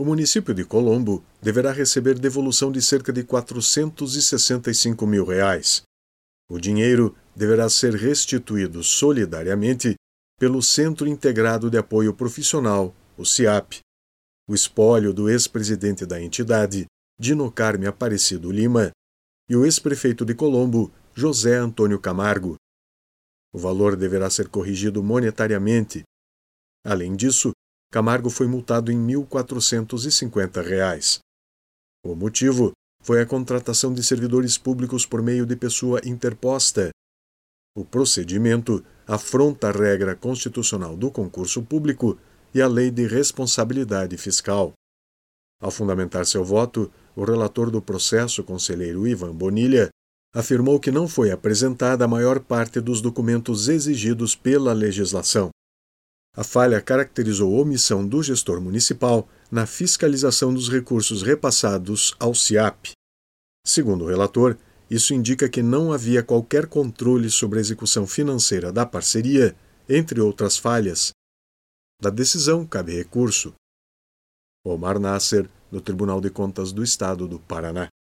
o município de Colombo deverá receber devolução de cerca de R$ 465 mil. O dinheiro deverá ser restituído solidariamente pelo Centro Integrado de Apoio Profissional, o CIAP. O espólio do ex-presidente da entidade, Dino Carme Aparecido Lima, e o ex-prefeito de Colombo, José Antônio Camargo. O valor deverá ser corrigido monetariamente. Além disso, Camargo foi multado em R$ 1.450. O motivo foi a contratação de servidores públicos por meio de pessoa interposta. O procedimento afronta a regra constitucional do concurso público e a Lei de Responsabilidade Fiscal. Ao fundamentar seu voto, o relator do processo, conselheiro Ivan Bonilha, afirmou que não foi apresentada a maior parte dos documentos exigidos pela legislação. A falha caracterizou omissão do gestor municipal na fiscalização dos recursos repassados ao CIAP. Segundo o relator, isso indica que não havia qualquer controle sobre a execução financeira da parceria, entre outras falhas. Da decisão cabe recurso. Omar Nasser, do Tribunal de Contas do Estado do Paraná.